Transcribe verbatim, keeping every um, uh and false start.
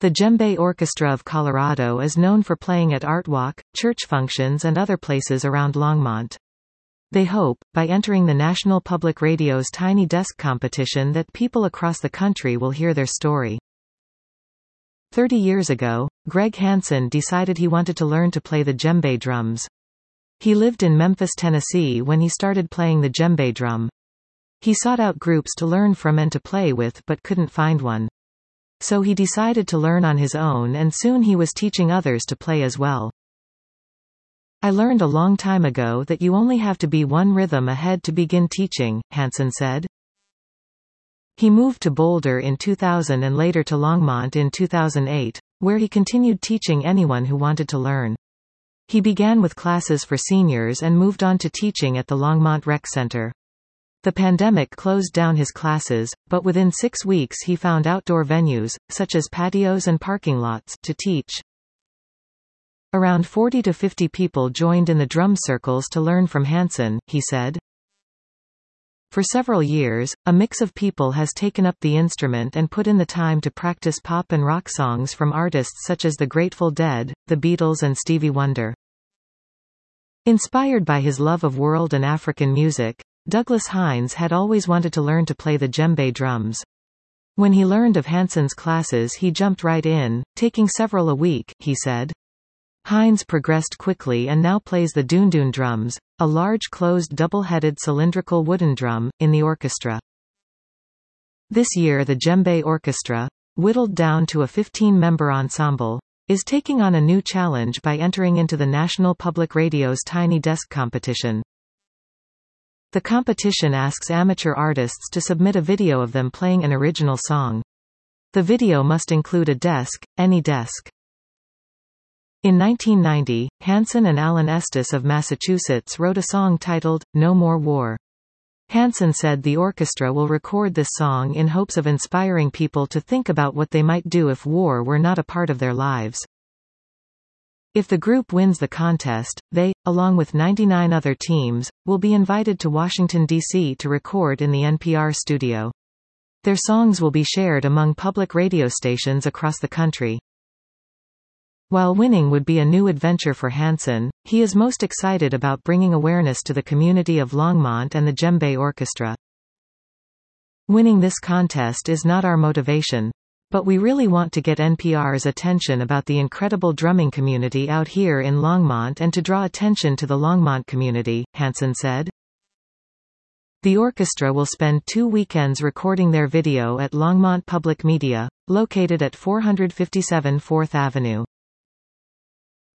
The Djembe Orchestra of Colorado is known for playing at art walk, church functions and other places around Longmont. They hope, by entering the National Public Radio's Tiny Desk competition, that people across the country will hear their story. Thirty years ago, Greg Hansen decided he wanted to learn to play the djembe drums. He lived in Memphis, Tennessee when he started playing the djembe drum. He sought out groups to learn from and to play with but couldn't find one. So he decided to learn on his own, and soon he was teaching others to play as well. "I learned a long time ago that you only have to be one rhythm ahead to begin teaching," Hansen said. He moved to Boulder in two thousand and later to Longmont in two thousand eight, where he continued teaching anyone who wanted to learn. He began with classes for seniors and moved on to teaching at the Longmont Rec Center. The pandemic closed down his classes, but within six weeks he found outdoor venues, such as patios and parking lots, to teach. Around forty to fifty people joined in the drum circles to learn from Hansen, he said. For several years, a mix of people has taken up the instrument and put in the time to practice pop and rock songs from artists such as the Grateful Dead, the Beatles and Stevie Wonder. Inspired by his love of world and African music, Douglas Hines had always wanted to learn to play the djembe drums. When he learned of Hansen's classes, he jumped right in, taking several a week, he said. Hines progressed quickly and now plays the dundun drums, a large closed double-headed cylindrical wooden drum, in the orchestra. This year the Djembe Orchestra, whittled down to a fifteen-member ensemble, is taking on a new challenge by entering into the National Public Radio's Tiny Desk competition. The competition asks amateur artists to submit a video of them playing an original song. The video must include a desk, any desk. In nineteen ninety, Hansen and Alan Estes of Massachusetts wrote a song titled, No More War. Hansen said the orchestra will record this song in hopes of inspiring people to think about what they might do if war were not a part of their lives. If the group wins the contest, they, along with ninety-nine other teams, will be invited to Washington, D C to record in the N P R studio. Their songs will be shared among public radio stations across the country. While winning would be a new adventure for Hansen, he is most excited about bringing awareness to the community of Longmont and the Djembe Orchestra. Winning this contest is not our motivation. But we really want to get N P R's attention about the incredible drumming community out here in Longmont and to draw attention to the Longmont community, Hansen said. The orchestra will spend two weekends recording their video at Longmont Public Media, located at four fifty-seven fourth Avenue.